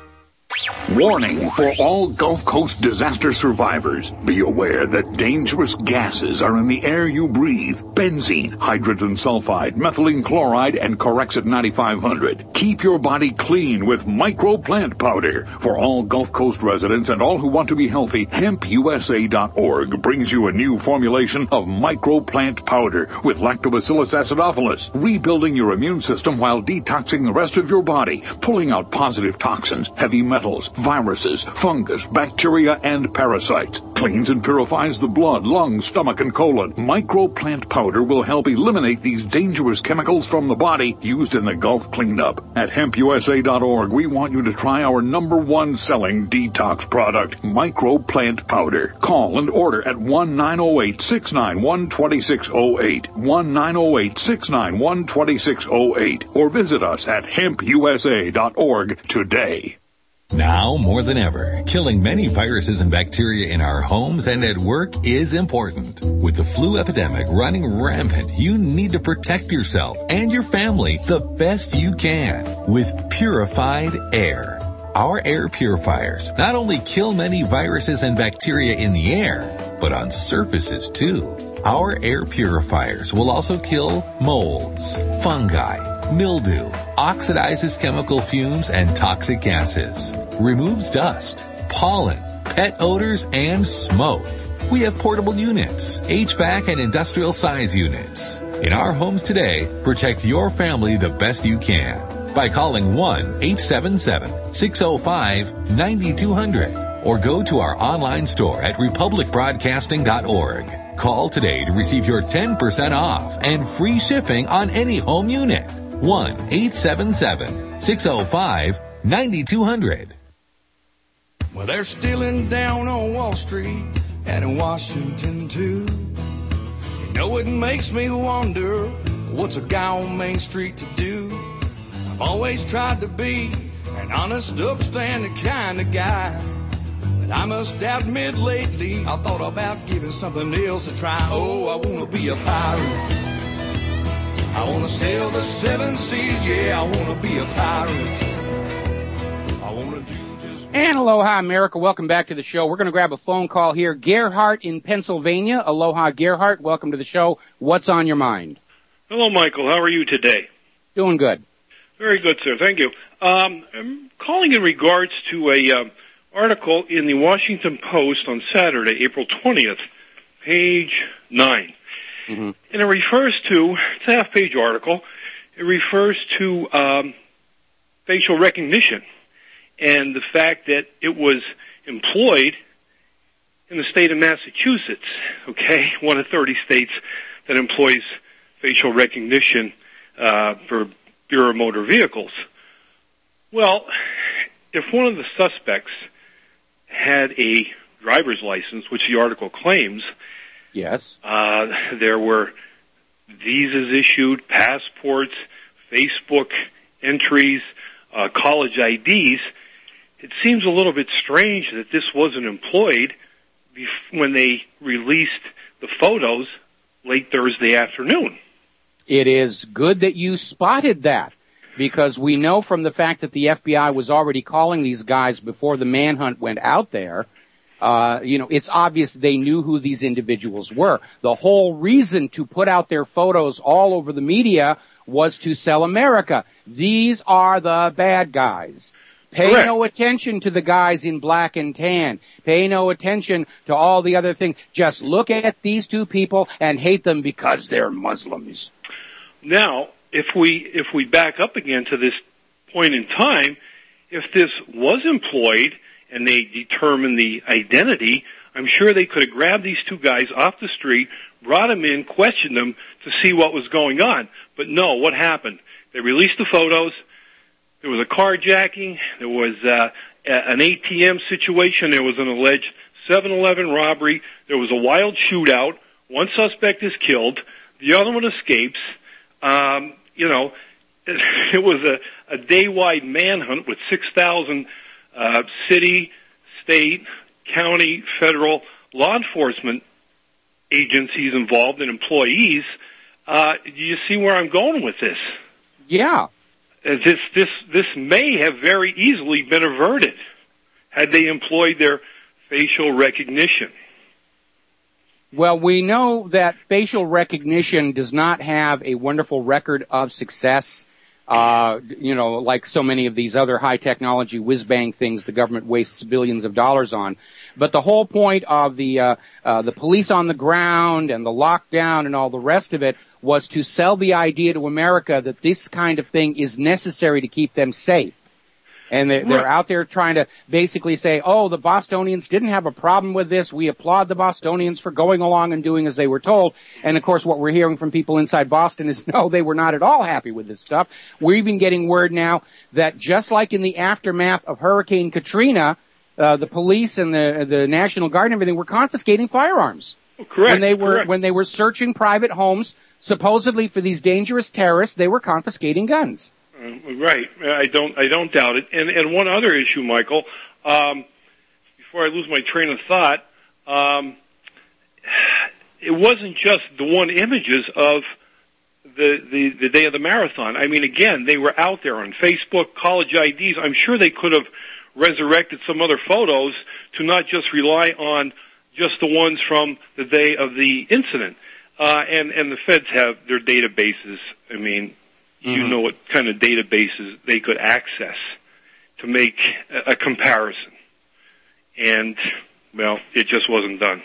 Warning for all Gulf Coast disaster survivors. Be aware that dangerous gases are in the air you breathe. Benzene, hydrogen sulfide, methylene chloride, and Corexit ninety-five hundred. Keep your body clean with microplant powder. For all Gulf Coast residents and all who want to be healthy, hemp U S A dot org brings you a new formulation of microplant powder with Lactobacillus acidophilus, rebuilding your immune system while detoxing the rest of your body, pulling out positive toxins, heavy metals, viruses, fungus, bacteria, and parasites. Cleans and purifies the blood, lungs, stomach, and colon. Microplant powder will help eliminate these dangerous chemicals from the body used in the Gulf cleanup. At hemp U S A dot org, we want you to try our number one selling detox product, Microplant powder. Call and order at one nine zero eight, six nine one, two six zero eight, one nine zero eight, six nine one, two six zero eight, or visit us at hemp U S A dot org today. Now more than ever, killing many viruses and bacteria in our homes and at work is important. With the flu epidemic running rampant, you need to protect yourself and your family the best you can with purified air. Our air purifiers not only kill many viruses and bacteria in the air, but on surfaces too. Our air purifiers will also kill molds, fungi, mildew, oxidizes chemical fumes and toxic gases, removes dust, pollen, pet odors, and smoke. We have portable units, H V A C and industrial size units. In our homes today, protect your family the best you can by calling one eight seven seven, six zero five, nine two zero zero or go to our online store at republic broadcasting dot org. Call today to receive your ten percent off and free shipping on any home unit. one eight seven seven, six zero five, nine two zero zero. Well, they're stealing down on Wall Street and in Washington, too. You know, it makes me wonder, what's a guy on Main Street to do? I've always tried to be an honest, upstanding kind of guy. But I must admit lately, I thought about giving something else a try. Oh, I want to be a pirate. I want to sail the seven seas, yeah, I want to be a pirate. I want to do just... And aloha, America. Welcome back to the show. We're going to grab a phone call here. Gerhardt in Pennsylvania. Aloha, Gerhardt. Welcome to the show. What's on your mind? Hello, Michael. How are you today? Doing good. Very good, sir. Thank you. Um, I'm calling in regards to a um, article in the Washington Post on Saturday, April twentieth, page nine. Mm-hmm. And it refers to, it's a half-page article, it refers to um, facial recognition and the fact that it was employed in the state of Massachusetts, okay, one of thirty states that employs facial recognition uh, for Bureau of Motor Vehicles. Well, if one of the suspects had a driver's license, which the article claims, yes, uh, there were visas issued, passports, Facebook entries, uh, college I Ds. It seems a little bit strange that this wasn't employed bef- when they released the photos late Thursday afternoon. It is good that you spotted that, because we know from the fact that the F B I was already calling these guys before the manhunt went out there. Uh, you know, it's obvious they knew who these individuals were. The whole reason to put out their photos all over the media was to sell America. These are the bad guys. Pay Correct. no attention to the guys in black and tan. Pay no attention to all the other things. Just look at these two people and hate them because they're Muslims. Now, if we if we back up again to this point in time, if this was employed and they determined the identity, I'm sure they could have grabbed these two guys off the street, brought them in, questioned them to see what was going on. But no, what happened? They released the photos. There was a carjacking. There was uh, an A T M situation. There was an alleged seven eleven robbery. There was a wild shootout. One suspect is killed. The other one escapes. Um, you know, it, it was a, a day-wide manhunt with six thousand uh, city, state, county, federal law enforcement agencies involved and employees. Uh, do you see where I'm going with this? Yeah. Uh, this this this may have very easily been averted had they employed their facial recognition. Well, we know that facial recognition does not have a wonderful record of success. Uh, you know, like so many of these other high technology whiz bang things the government wastes billions of dollars on. But the whole point of the uh, uh, the police on the ground and the lockdown and all the rest of it was to sell the idea to America that this kind of thing is necessary to keep them safe. And they're, they're out there trying to basically say, oh, the Bostonians didn't have a problem with this. We applaud the Bostonians for going along and doing as they were told. And, of course, what we're hearing from people inside Boston is, no, they were not at all happy with this stuff. We're even getting word now that just like in the aftermath of Hurricane Katrina, uh, the police and the, the National Guard and everything were confiscating firearms. Oh, correct. When they were, correct. when they were searching private homes, supposedly for these dangerous terrorists, they were confiscating guns. Uh, right. I don't. I don't doubt it. And and one other issue, Michael. Um, before I lose my train of thought, um, it wasn't just the one images of the, the the day of the marathon. I mean, again, they were out there on Facebook, college I Ds. I'm sure they could have resurrected some other photos to not just rely on just the ones from the day of the incident. Uh, and and the feds have their databases. I mean. You Mm-hmm. know what kind of databases they could access to make a, a comparison. And, well, it just wasn't done.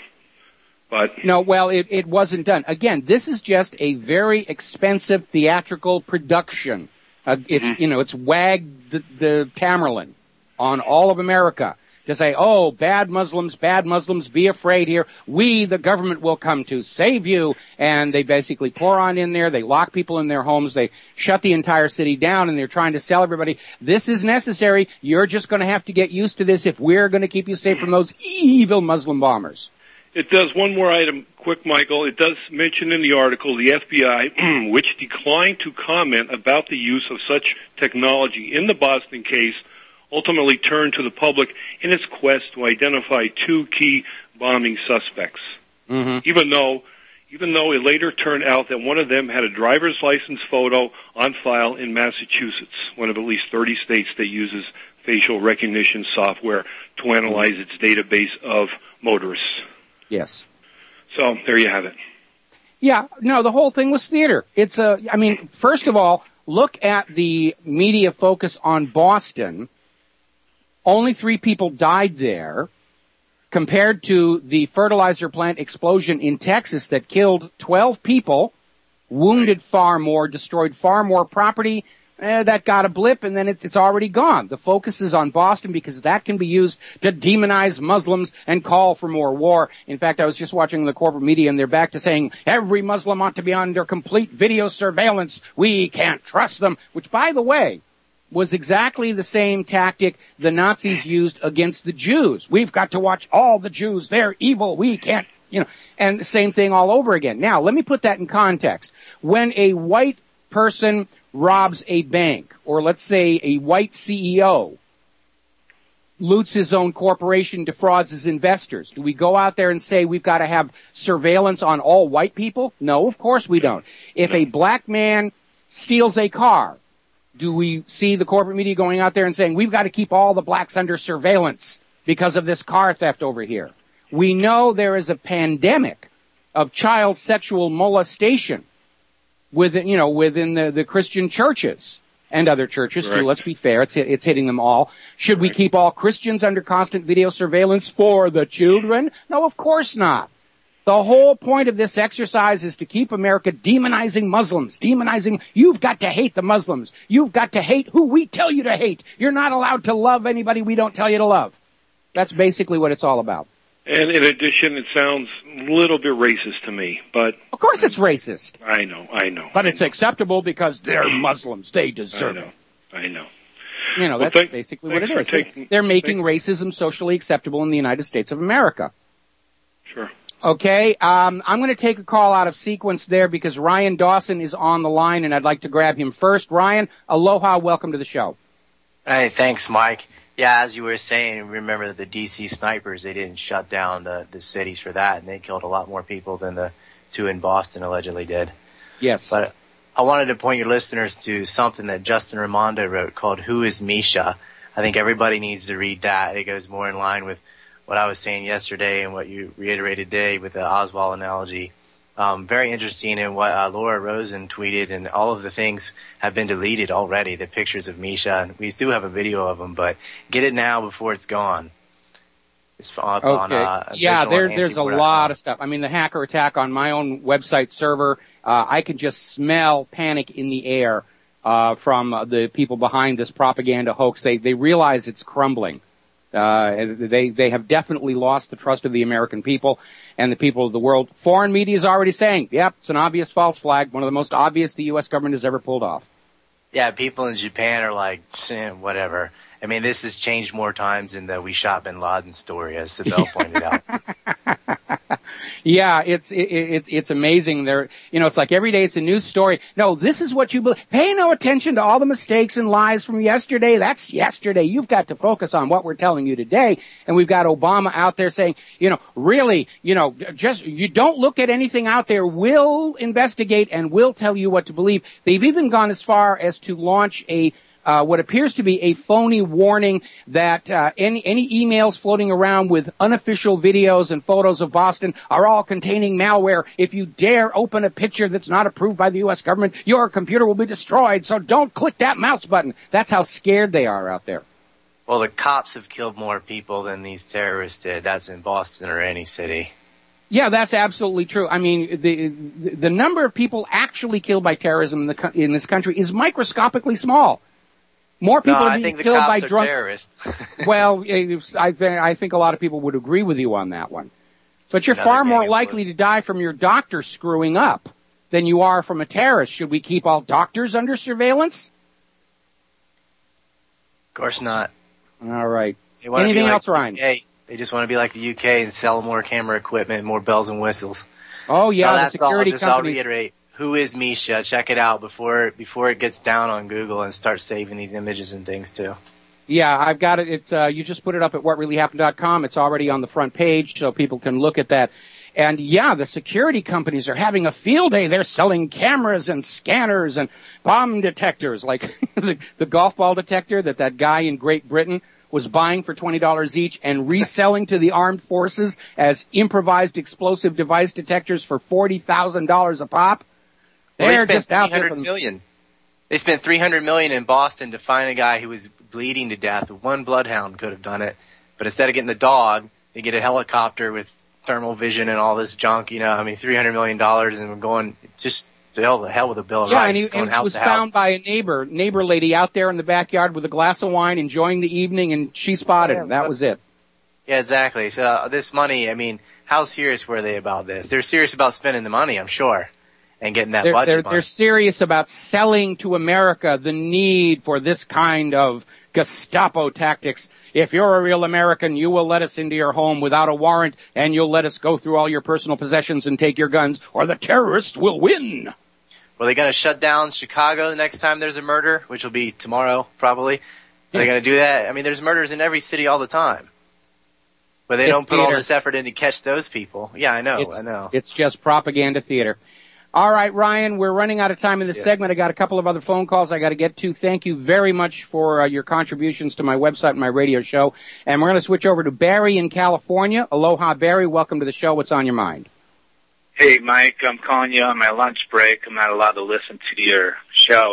But No, well, it, it wasn't done. Again, this is just a very expensive theatrical production. Uh, it's, Mm-hmm. you know, it's Wag the, the Tamerlan on all of America to say, oh, bad Muslims, bad Muslims, be afraid here. We, the government, will come to save you. And they basically pour on in there. They lock people in their homes. They shut the entire city down, and they're trying to sell everybody, this is necessary. You're just going to have to get used to this if we're going to keep you safe from those evil Muslim bombers. it does one more item, quick, Michael. It does mention in the article the F B I, which declined to comment about the use of such technology in the Boston case, ultimately turned to the public in its quest to identify two key bombing suspects. Mm-hmm. Even though, even though it later turned out that one of them had a driver's license photo on file in Massachusetts, one of at least thirty states that uses facial recognition software to analyze its database of motorists. Yes. So there you have it. Yeah, no, the whole thing was theater. It's a, I mean, first of all, look at the media focus on Boston. Only three people died there compared to the fertilizer plant explosion in Texas that killed twelve people, wounded far more, destroyed far more property. Eh, that got a blip, and then it's it's already gone. The focus is on Boston because that can be used to demonize Muslims and call for more war. In fact, I was just watching the corporate media, and they're back to saying every Muslim ought to be under complete video surveillance. We can't trust them, which, by the way, was exactly the same tactic the Nazis used against the Jews. We've got to watch all the Jews. They're evil. We can't, you know, and the same thing all over again. Now, let me put that in context. When a white person robs a bank, or let's say a white C E O loots his own corporation, defrauds his investors, do we go out there and say we've got to have surveillance on all white people? No, of course we don't. If a black man steals a car, do we see the corporate media going out there and saying we've got to keep all the blacks under surveillance because of this car theft over here? We know there is a pandemic of child sexual molestation within, you know, within the, the Christian churches. and other churches Correct. too. Let's be fair. It's, it's hitting them all. Should we keep all Christians under constant video surveillance for the children? No, of course not. The whole point of this exercise is to keep America demonizing Muslims, demonizing, you've got to hate the Muslims. You've got to hate who we tell you to hate. You're not allowed to love anybody we don't tell you to love. That's basically what it's all about. And in addition, it sounds a little bit racist to me, but... Of course it's racist. I know, I know. But it's acceptable because they're Muslims. They deserve I know, it. I know. You know, Well, that's thank- basically what it thanks is. for taking- They're making racism socially acceptable in the United States of America. Sure. Okay, um, I'm going to take a call out of sequence there because Ryan Dawson is on the line, and I'd like to grab him first. Ryan, aloha, welcome to the show. Hey, thanks, Mike. Yeah, as you were saying, remember the D C snipers, they didn't shut down the, the cities for that, and they killed a lot more people than the two in Boston allegedly did. Yes. But I wanted to point your listeners to something that Justin Raimondo wrote called Who is Misha? I think everybody needs to read that. It goes more in line with what I was saying yesterday and what you reiterated today with the Oswald analogy. Um, very interesting in what uh, Laura Rosen tweeted, and all of the things have been deleted already, the pictures of Misha. And we do have a video of them, but get it now before it's gone. It's up on, Okay. uh, Yeah, there, vigil on there's a antiwar dot com. lot of stuff. I mean, the hacker attack on my own website server, uh, I can just smell panic in the air uh, from uh, the people behind this propaganda hoax. They they realize it's crumbling. Uh, they they have definitely lost the trust of the American people and the people of the world. Foreign media is already saying, yep, it's an obvious false flag, one of the most obvious the U S government has ever pulled off. Yeah, people in Japan are like, eh, whatever. I mean, this has changed more times than the We Shot Bin Laden story, as Sibel pointed out. Yeah, it's it, it's it's amazing. There, you know, it's like every day it's a news story. No, this is what you believe. Pay no attention to all the mistakes and lies from yesterday. That's yesterday. You've got to focus on what we're telling you today. And we've got Obama out there saying, you know, really, you know, just you don't look at anything out there. We'll investigate and we'll tell you what to believe. They've even gone as far as to launch a Uh, what appears to be a phony warning that uh, any any emails floating around with unofficial videos and photos of Boston are all containing malware. If you dare open a picture that's not approved by the U S government, your computer will be destroyed. So don't click that mouse button. That's how scared they are out there. Well, the cops have killed more people than these terrorists did. That's in Boston or any city. Yeah, that's absolutely true. I mean, the the number of people actually killed by terrorism in, the, co- in this country is microscopically small. More people no, are I being think the killed cops by are drunk. terrorists. Well, I think I think a lot of people would agree with you on that one. But It's you're another far more game, likely to die from your doctor screwing up than you are from a terrorist. Should we keep all doctors under surveillance? Of course not. All right. They wanna Anything be like else, Ryan? the U K. They just want to be like the U K and sell more camera equipment, more bells and whistles. Oh yeah, no, the that's security all. Just I'll companies. reiterate. Who is Misha? Check it out before before it gets down on Google and starts saving these images and things too. Yeah, I've got it. It's uh, you just put it up at what really happened dot com. It's already on the front page, so people can look at that. And yeah, the security companies are having a field day. They're selling cameras and scanners and bomb detectors, like the, the golf ball detector that that guy in Great Britain was buying for twenty dollars each and reselling to the armed forces as improvised explosive device detectors for forty thousand dollars a pop. Well, They're they just spent out three there. hundred For million. They spent three hundred million in Boston to find a guy who was bleeding to death. One bloodhound could have done it, but instead of getting the dog, they get a helicopter with thermal vision and all this junk. You know, I mean, three hundred million dollars, and we're going just to hell, the hell with a bill of Yeah, rights, and he, going and he house was to house. found by a neighbor, neighbor lady out there in the backyard with a glass of wine, enjoying the evening, and she spotted him. That was it. Yeah, exactly. So uh, this money, I mean, how serious were they about this? They're serious about spending the money, I'm sure, and getting that They're, budget they're, money. they're serious about selling to America the need for this kind of Gestapo tactics. If you're a real American, you will let us into your home without a warrant, and you'll let us go through all your personal possessions and take your guns, or the terrorists will win. Were they going to shut down Chicago the next time there's a murder, which will be tomorrow, probably? Are they going to do that? I mean, there's murders in every city all the time. But they It's don't put all theater. this effort in to catch those people. Yeah, I know, It's, I know. it's just propaganda theater. All right, Ryan, we're running out of time in this Yeah. segment. I got a couple of other phone calls I got to get to. Thank you very much for uh, your contributions to my website and my radio show. And we're going to switch over to Barry in California. Aloha, Barry. Welcome to the show. What's on your mind? Hey, Mike, I'm calling you on my lunch break. I'm not allowed to listen to your show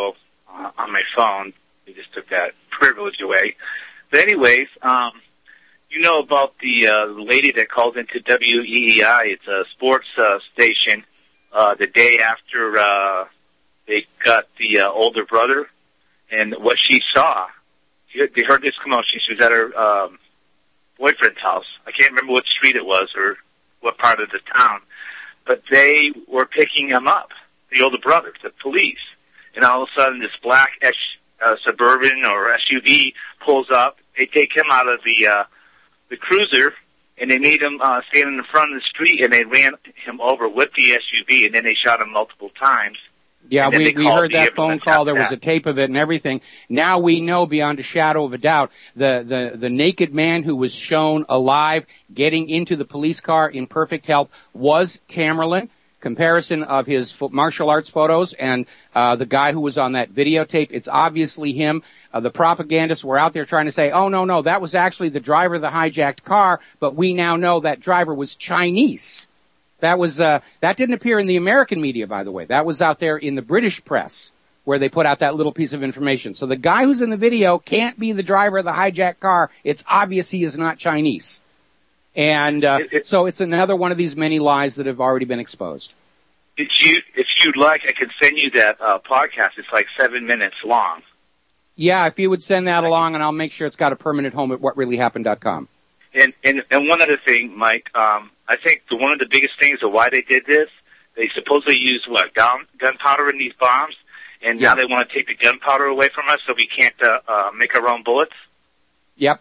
uh, on my phone. They just took that privilege away. But anyways, um, you know about the uh, lady that called into W E E I. It's a sports uh, station. Uh, the day after uh, they got the uh, older brother, and what she saw, she, they heard this commotion. She was at her um, boyfriend's house. I can't remember what street it was or what part of the town, but they were picking him up, the older brother, the police. And all of a sudden, this black S, uh, Suburban or S U V pulls up. They take him out of the uh, the cruiser, and they made him uh, stand in the front of the street, and they ran him over with the S U V, and then they shot him multiple times. Yeah, we, we heard that phone call. There was that. a tape of it and everything. Now we know beyond a shadow of a doubt the, the, the naked man who was shown alive getting into the police car in perfect health was Tamerlan. Comparison of his martial arts photos and uh, the guy who was on that videotape, it's obviously him. Uh, the propagandists were out there trying to say, oh, no, no, that was actually the driver of the hijacked car, but we now know that driver was Chinese. That was, uh, that didn't appear in the American media, by the way. That was out there in the British press where they put out that little piece of information. So the guy who's in the video can't be the driver of the hijacked car. It's obvious he is not Chinese. And uh, it, it, so it's another one of these many lies that have already been exposed. If you, if you'd like, I can send you that uh, podcast. It's like seven minutes long. Yeah, if you would send that along, and I'll make sure it's got a permanent home at what really happened dot com. And, and and one other thing, Mike, um, I think the, one of the biggest things of why they did this, they supposedly used, what, gun, gunpowder in these bombs, and yeah. now they want to take the gunpowder away from us so we can't uh, uh, make our own bullets? Yep.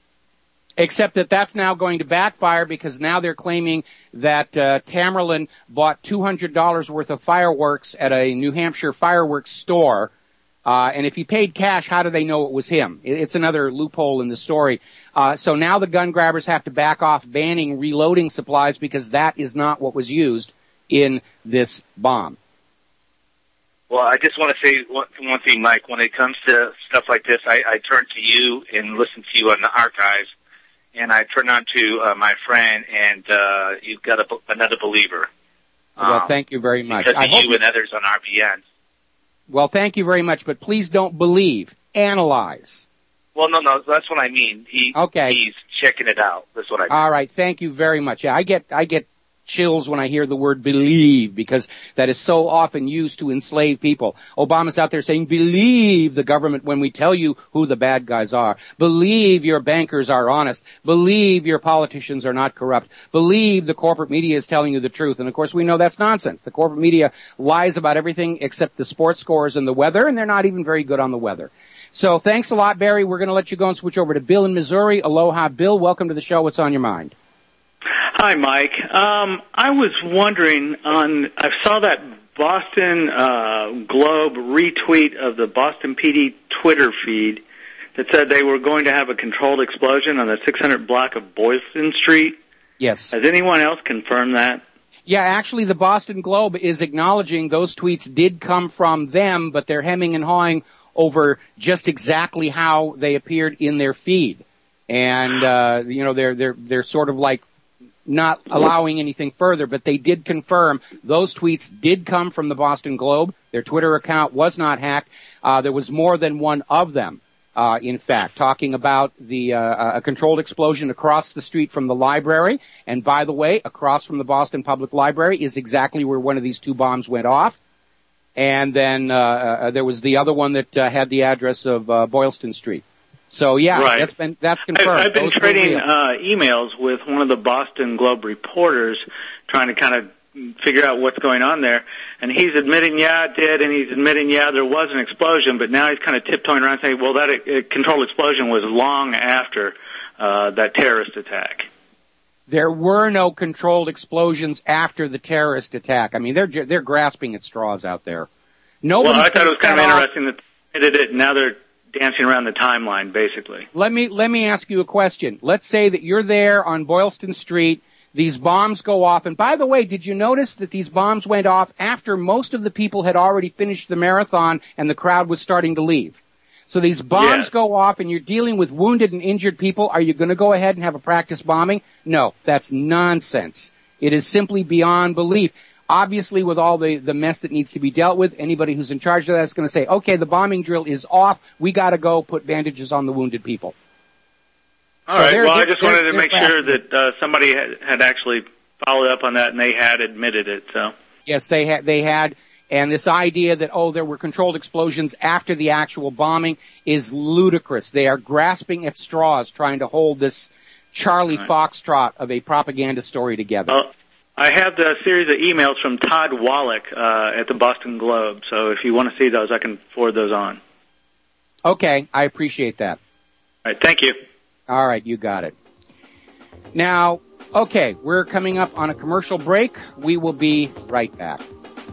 Except that that's now going to backfire because now they're claiming that uh, Tamerlan bought two hundred dollars worth of fireworks at a New Hampshire fireworks store. Uh, and if he paid cash, how do they know it was him? It's another loophole in the story. Uh, so now the gun grabbers have to back off banning reloading supplies because that is not what was used in this bomb. Well, I just want to say one, one thing, Mike. When it comes to stuff like this, I, I turn to you and listen to you on the archives. And I turn on to uh, my friend, and uh, you've got a, another believer. Well, um, thank you very much. Because I of hope you and others on R B N. Well, thank you very much, but please don't believe. Analyze. Well, no, no, that's what I mean. He, okay. He's checking it out. That's what I mean. All right, thank you very much. Yeah, I get, I get chills when I hear the word believe because that is so often used to enslave people. Obama's out there saying, believe the government when we tell you who the bad guys are. Believe your bankers are honest. Believe your politicians are not corrupt. Believe the corporate media is telling you the truth. And of course we know that's nonsense. The corporate media lies about everything except the sports scores and the weather, and they're not even very good on the weather. So thanks a lot, Barry. We're going to let you go and switch over to Bill in Missouri. Aloha, Bill. Welcome to the show. What's on your mind? Hi, Mike. Um, I was wondering on, I saw that Boston uh, Globe retweet of the Boston P D Twitter feed that said they were going to have a controlled explosion on the six hundred block of Boylston Street. Yes. Has anyone else confirmed that? Yeah, actually the Boston Globe is acknowledging those tweets did come from them, but they're hemming and hawing over just exactly how they appeared in their feed. And, uh, you know, they're, they're, they're sort of like not allowing anything further, but they did confirm those tweets did come from the Boston Globe. Their Twitter account was not hacked. Uh, there was more than one of them, uh, in fact, talking about the, uh, a controlled explosion across the street from the library. And by the way, across from the Boston Public Library is exactly where one of these two bombs went off. And then, uh, uh there was the other one that, uh, had the address of, uh, Boylston Street. So yeah, right. that's been that's confirmed. I, I've been Those trading uh, emails with one of the Boston Globe reporters, trying to kind of figure out what's going on there. And he's admitting, yeah, it did, and he's admitting, yeah, there was an explosion. But now he's kind of tiptoeing around saying, well, that uh, controlled explosion was long after uh, that terrorist attack. There were no controlled explosions after the terrorist attack. I mean, they're they're grasping at straws out there. Nobody's well, I thought it was kind of off. interesting that they did it. Now they're dancing around the timeline, basically. Let me let me ask you a question. Let's say that you're there on Boylston Street. These bombs go off. And by the way, did you notice that these bombs went off after most of the people had already finished the marathon and the crowd was starting to leave? So these bombs yeah. go off and you're dealing with wounded and injured people. Are you going to go ahead and have a practice bombing? No, that's nonsense. It is simply beyond belief. Obviously, with all the, the mess that needs to be dealt with, anybody who's in charge of that is going to say, okay, the bombing drill is off. We got to go put bandages on the wounded people. All So right. they're- Well, I they're- just wanted they're- to make they're sure that uh, somebody had, had actually followed up on that and they had admitted it. So. Yes, they had, they had, and this idea that, oh, there were controlled explosions after the actual bombing is ludicrous. They are grasping at straws trying to hold this Charlie Right. Foxtrot of a propaganda story together. Uh, I have the series of emails from Todd Wallach uh, at the Boston Globe. So if you want to see those, I can forward those on. Okay, I appreciate that. All right. Thank you. All right, you got it. Now, okay, we're coming up on a commercial break. We will be right back.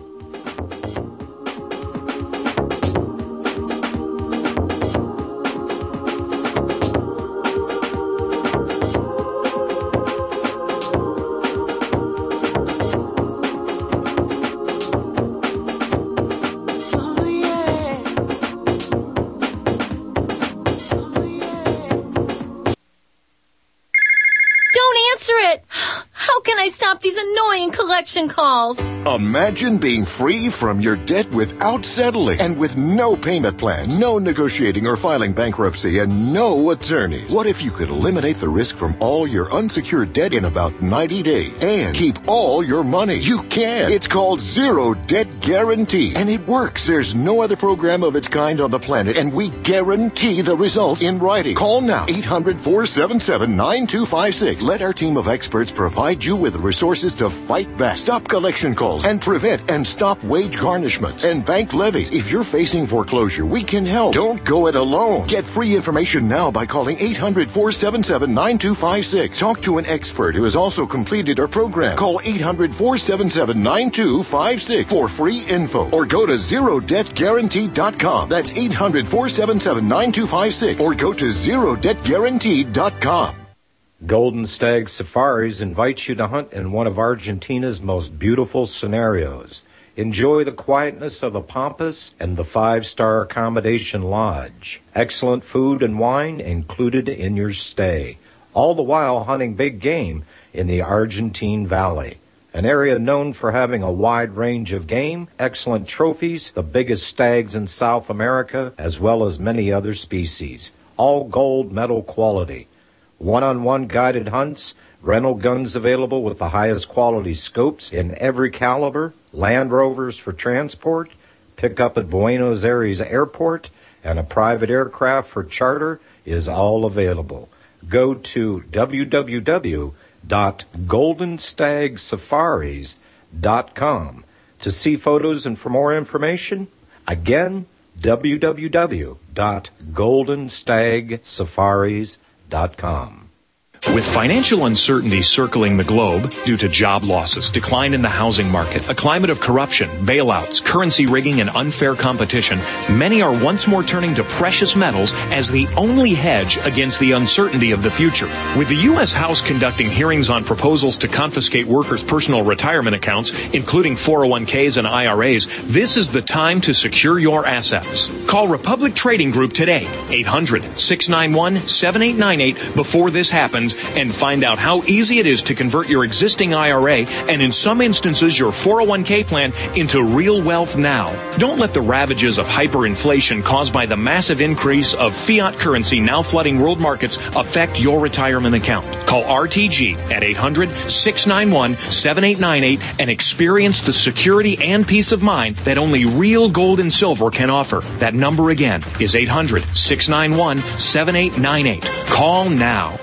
Don't answer it! How can I stop these annoying collection calls? Imagine being free from your debt without settling and with no payment plans, no negotiating or filing bankruptcy, and no attorneys. What if you could eliminate the risk from all your unsecured debt in about ninety days and keep all your money? You can. It's called Zero Debt Guarantee, and it works. There's no other program of its kind on the planet, and we guarantee the results in writing. Call now, eight hundred, four seven seven, nine two five six. Let our team of experts provide you with resources to fight back, stop collection calls, and prevent and stop wage garnishments and bank levies. If you're facing foreclosure, we can help. Don't go it alone. Get free information now by calling eight hundred, four seven seven, nine two five six. Talk to an expert who has also completed our program. Call eight hundred, four seven seven, nine two five six for free info, or go to zero debt guarantee dot com. That's eight hundred, four seven seven, nine two five six, or go to zero debt guarantee dot com. Golden Stag Safaris invites you to hunt in one of Argentina's most beautiful scenarios. Enjoy the quietness of the Pampas and the five-star accommodation lodge. Excellent food and wine included in your stay, all the while hunting big game in the Argentine Valley, an area known for having a wide range of game, excellent trophies, the biggest stags in South America, as well as many other species, all gold medal quality. One-on-one guided hunts, rental guns available with the highest quality scopes in every caliber, Land Rovers for transport, pick up at Buenos Aires Airport, and a private aircraft for charter is all available. Go to w w w dot golden stag safaris dot com to see photos and for more information. Again, w w w dot golden stag safaris dot com. With financial uncertainty circling the globe due to job losses, decline in the housing market, a climate of corruption, bailouts, currency rigging, and unfair competition, many are once more turning to precious metals as the only hedge against the uncertainty of the future. With the U S House conducting hearings on proposals to confiscate workers' personal retirement accounts, including four oh one k's and I R A's, this is the time to secure your assets. Call Republic Trading Group today, eight hundred, six nine one, seven eight nine eight, before this happens, and find out how easy it is to convert your existing I R A and in some instances your four oh one k plan into real wealth now. Don't let the ravages of hyperinflation caused by the massive increase of fiat currency now flooding world markets affect your retirement account. Call R T G at eight hundred, six nine one, seven eight nine eight and experience the security and peace of mind that only real gold and silver can offer. That number again is eight hundred, six nine one, seven eight nine eight. Call now.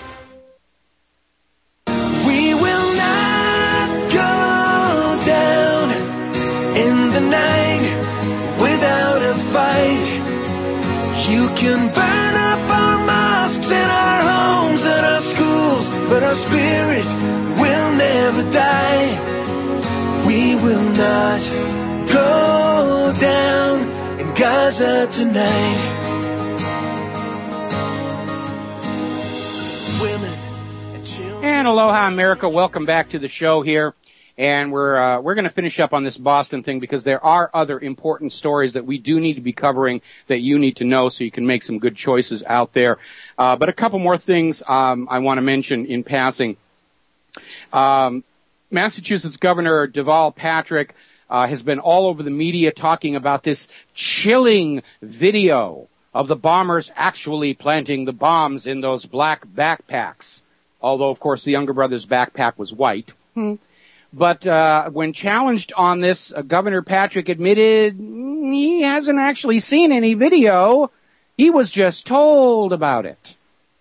You can burn up our mosques and our homes and our schools, but our spirit will never die. We will not go down in Gaza tonight. Women and children. And aloha, America. Welcome back to the show here. And we're uh, we're going to finish up on this Boston thing because there are other important stories that we do need to be covering that you need to know so you can make some good choices out there. Uh, but a couple more things um, I want to mention in passing. Um, Massachusetts Governor Deval Patrick uh, has been all over the media talking about this chilling video of the bombers actually planting the bombs in those black backpacks. Although, of course, the younger brother's backpack was white. Hmm. But uh, when challenged on this, uh, Governor Patrick admitted he hasn't actually seen any video. He was just told about it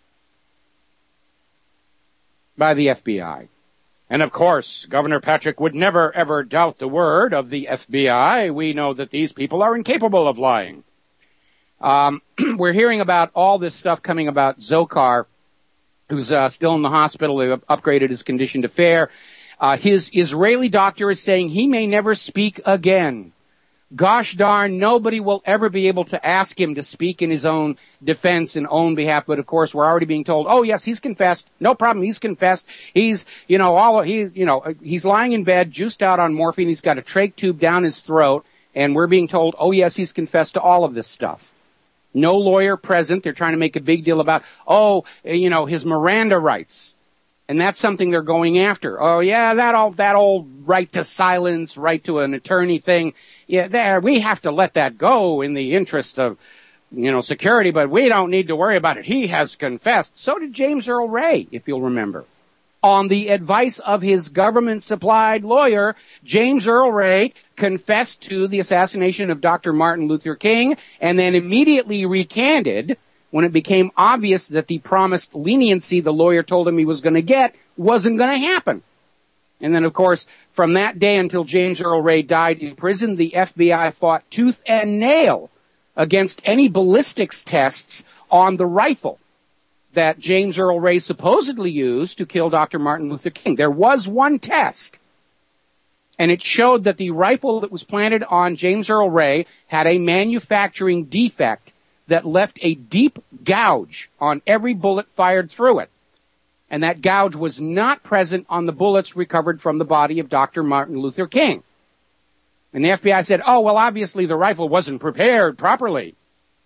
by the F B I. And of course, Governor Patrick would never ever doubt the word of the F B I. We know that these people are incapable of lying. Um, we're hearing about all this stuff coming about Dzhokhar, who's uh, still in the hospital. They've upgraded his condition to fair. Uh, his Israeli doctor is saying he may never speak again. Gosh darn, nobody will ever be able to ask him to speak in his own defense and own behalf. But of course, we're already being told, oh yes, he's confessed. No problem. He's confessed. He's, you know, all, he, you know, he's lying in bed, juiced out on morphine. He's got a trach tube down his throat. And we're being told, oh yes, he's confessed to all of this stuff. No lawyer present. They're trying to make a big deal about, oh, you know, his Miranda rights. And that's something they're going after. Oh yeah, that old, that old right to silence, right to an attorney thing. Yeah, there, we have to let that go in the interest of, you know, security, but we don't need to worry about it. He has confessed. So did James Earl Ray, if you'll remember. On the advice of his government-supplied lawyer, James Earl Ray confessed to the assassination of Doctor Martin Luther King and then immediately recanted when it became obvious that the promised leniency the lawyer told him he was going to get wasn't going to happen. And then, of course, from that day until James Earl Ray died in prison, the F B I fought tooth and nail against any ballistics tests on the rifle that James Earl Ray supposedly used to kill Doctor Martin Luther King. There was one test, and it showed that the rifle that was planted on James Earl Ray had a manufacturing defect that left a deep gouge on every bullet fired through it. And that gouge was not present on the bullets recovered from the body of Doctor Martin Luther King. And the F B I said, oh, well, obviously the rifle wasn't prepared properly.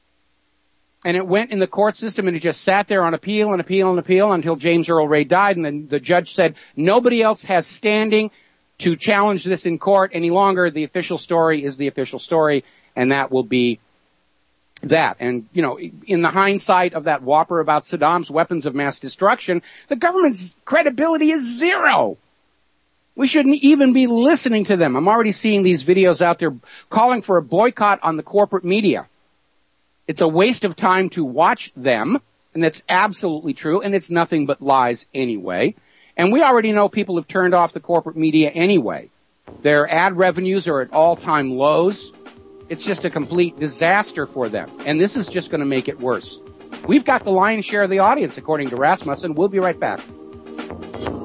And it went in the court system and it just sat there on appeal and appeal and appeal until James Earl Ray died. And then the judge said, nobody else has standing to challenge this in court any longer. The official story is the official story, and that will be that. And, you know, in the hindsight of that whopper about Saddam's weapons of mass destruction, the government's credibility is zero. We shouldn't even be listening to them. I'm already seeing these videos out there calling for a boycott on the corporate media. It's a waste of time to watch them, and that's absolutely true, and it's nothing but lies anyway. And we already know people have turned off the corporate media anyway. Their ad revenues are at all-time lows. It's just a complete disaster for them. And this is just going to make it worse. We've got the lion's share of the audience, according to Rasmussen. We'll be right back.